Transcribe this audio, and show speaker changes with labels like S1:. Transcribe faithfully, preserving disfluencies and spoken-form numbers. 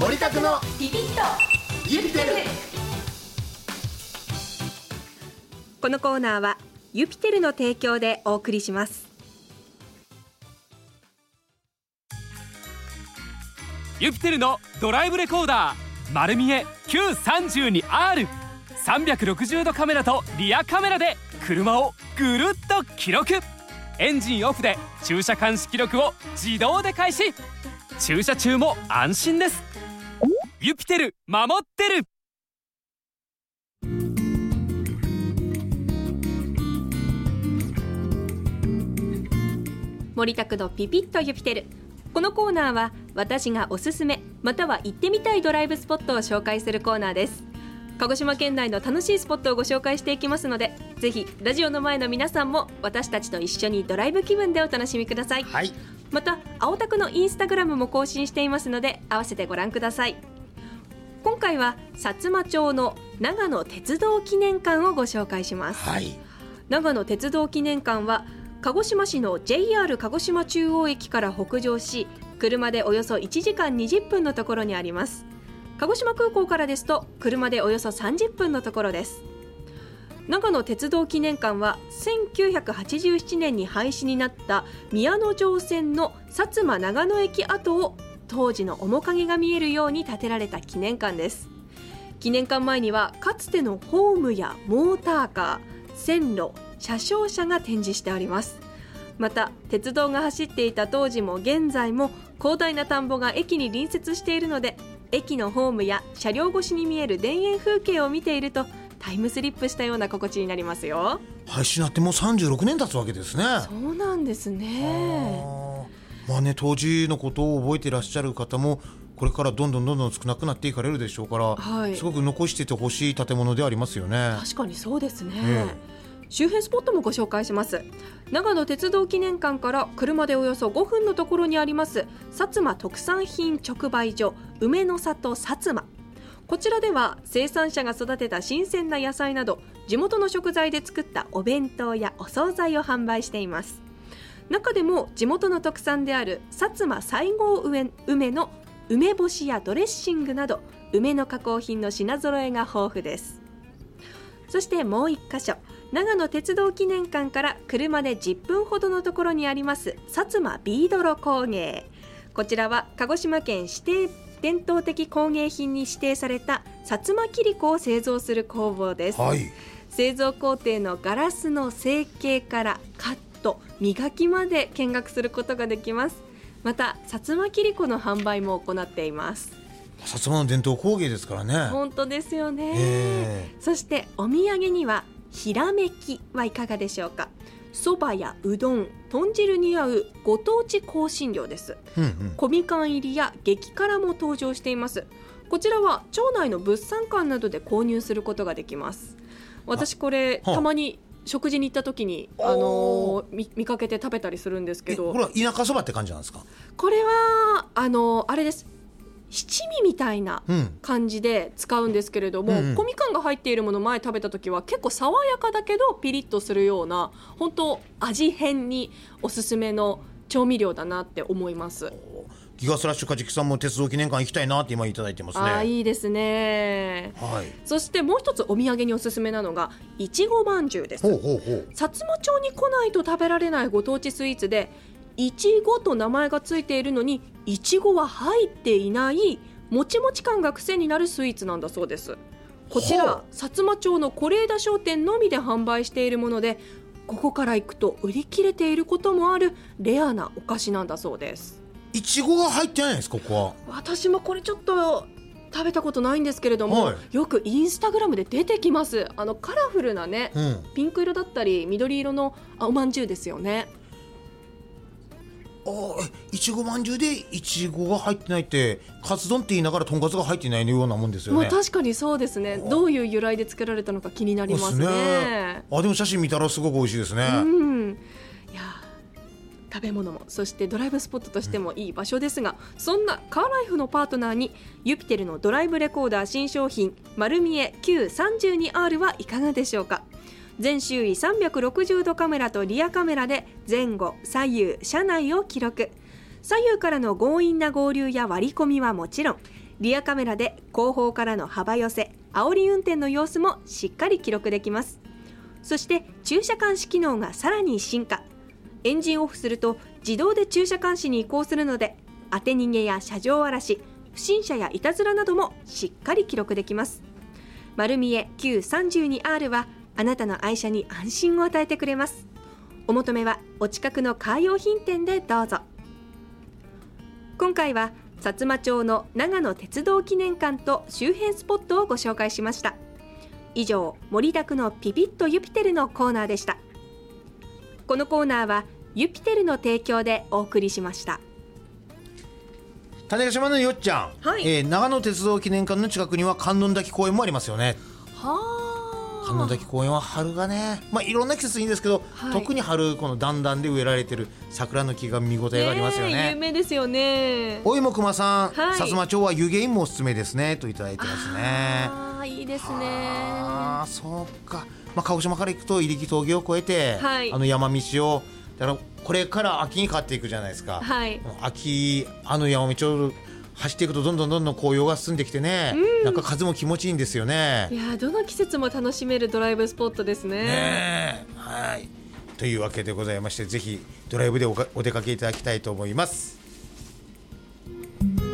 S1: 森田の
S2: ビビッと
S1: ユピテル。
S3: このコーナーはユピテルの提供でお送りします。
S4: ユピテルのドライブレコーダー丸見え キューさんじゅうにアール さんびゃくろくじゅうどカメラとリアカメラで車をぐるっと記録。エンジンオフで駐車監視記録を自動で開始。駐車中も安心です。ユピテル守ってる。
S3: 森田区のピピッとユピテル。このコーナーは私がおすすめまたは行ってみたいドライブスポットを紹介するコーナーです。鹿児島県内の楽しいスポットをご紹介していきますので、ぜひラジオの前の皆さんも私たちと一緒にドライブ気分でお楽しみください、
S1: はい、
S3: また青タクのインスタグラムも更新していますので合わせてご覧ください。今回は薩摩町の長野鉄道記念館をご紹介します、
S1: はい、
S3: 長野鉄道記念館は鹿児島市の ジェイアール 鹿児島中央駅から北上し、車でおよそいちじかんにじゅっぷんのところにあります。鹿児島空港からですと車でおよそさんじゅっぷんのところです。長野鉄道記念館はせんきゅうひゃくはちじゅうななねんに廃止になった宮野城線の薩摩長野駅跡を当時の面影が見えるように建てられた記念館です。記念館前にはかつてのホームやモーターカー、線路、車掌車が展示してあります。また鉄道が走っていた当時も現在も広大な田んぼが駅に隣接しているので、駅のホームや車両越しに見える田園風景を見ているとタイムスリップしたような心地になりますよ。
S1: 廃止になってもうさんじゅうろくねん経つわけですね。
S3: そうなんですね。
S1: あ、まあね、当時のことを覚えていらっしゃる方もこれからどんどんどんどん少なくなっていかれるでしょうから、
S3: はい、
S1: すごく残していてほしい建物でありますよね。
S3: 確かにそうですね、
S1: ええ、
S3: 周辺スポットもご紹介します。長野鉄道記念館から車でおよそごふんのところにあります薩摩特産品直売所梅の里薩摩。こちらでは生産者が育てた新鮮な野菜など地元の食材で作ったお弁当やお惣菜を販売しています。中でも地元の特産である薩摩西郷梅の梅干しやドレッシングなど梅の加工品の品揃えが豊富です。そしてもう一箇所、長野鉄道記念館から車でじゅっぷんほどのところにあります薩摩ビードロ工芸。こちらは鹿児島県指定伝統的工芸品に指定された薩摩切子を製造する工房です、はい、製造工程のガラスの成形からカット、磨きまで見学することができます。また薩摩切子の販売も行っています。
S1: 薩摩の伝統工芸ですからね。
S3: 本当ですよね。そしてお土産にはひらめきはいかがでしょうか。そばやうどん、豚汁に合うご当地香辛料です、うんうん、小みかん入りや激辛も登場しています。こちらは町内の物産館などで購入することができます。私これたまに食事に行った時に、あのー、見, 見かけて食べたりするんですけど、
S1: これは田舎そばって感じなんですか。
S3: これはあのー、あれです、七味みたいな感じで使うんですけれども、うんうん、小みかんが入っているもの前食べた時は結構爽やかだけどピリッとするような本当味変におすすめの調味料だなって思います。
S1: ギガスラッシュカジキさんも鉄道記念館行きたいなって今いただいてますね。
S3: あ、いいですね、はい、そしてもう一つお土産におすすめなのがいちごまんじゅうです。ほうほうほう。薩摩町に来ないと食べられないご当地スイーツで、いちごと名前がついているのにいちごは入っていないもちもち感が癖になるスイーツなんだそうです。こちら薩摩町の是枝商店のみで販売しているもので、ここから行くと売り切れていることもあるレアなお菓子なんだそうです。い
S1: ちごが入ってないんですか。ここは
S3: 私もこれちょっと食べたことないんですけれども、はい、よくインスタグラムで出てきます。あのカラフルなね、うん、ピンク色だったり緑色のおまんじゅうですよね。
S1: あ、いちごまんじゅうでいちごが入ってないって、カツ丼って言いながらとんかつが入ってないようなもんですよね。
S3: まあ、確かにそうですね。どういう由来で作られたのか気になりますね。
S1: あ、でも写真見たらすごく美味しいですね。
S3: うん、いや食べ物もそしてドライブスポットとしてもいい場所ですが、うん、そんなカーライフのパートナーにユピテルのドライブレコーダー新商品丸見え キューさんじゅうにアール はいかがでしょうか。全周囲さんびゃくろくじゅうどカメラとリアカメラで前後左右車内を記録。左右からの強引な合流や割り込みはもちろん、 リアカメラで後方からの幅寄せ、煽り運転の様子もしっかり記録できます。そして駐車監視機能がさらに進化。エンジンオフすると自動で駐車監視に移行するので、当て逃げや車上荒らし、不審者やいたずらなどもしっかり記録できます。丸見え キューさんじゅうにアール はあなたの愛車に安心を与えてくれます。お求めはお近くのカー用品店でどうぞ。今回は薩摩町の長野鉄道記念館と周辺スポットをご紹介しました。以上、森田区のピピッとユピテルのコーナーでした。このコーナーはユピテルの提供でお送りしました。
S1: 種子島のよっちゃん、
S3: はい、
S1: えー、長野鉄道記念館の近くには観音滝公園もありますよね。
S3: は
S1: 観音滝公園は春がね、まあ、いろんな季節いいんですけど、はい、特に春この段々で植えられてる桜の木が見応えがありますよね。
S3: 有名ですよね。
S1: おいもくまさん、
S3: はい、
S1: 薩摩町は湯気もおすすめですねといただいてますね。
S3: あーいいですね。
S1: あーそうか、まあ、鹿児島から行くと入木峠を越えて、はい、あの山道をだからこれから秋に変わっていくじゃないですか、
S3: はい、
S1: 秋あの山道を走っていくとどんどんどんどん紅葉が進んできてね、うん、なんか風も気持ちいいんですよね。
S3: いやどの季節も楽しめるドライブスポットですね。
S1: ねはいというわけでございまして、ぜひドライブで お, お出かけいただきたいと思います。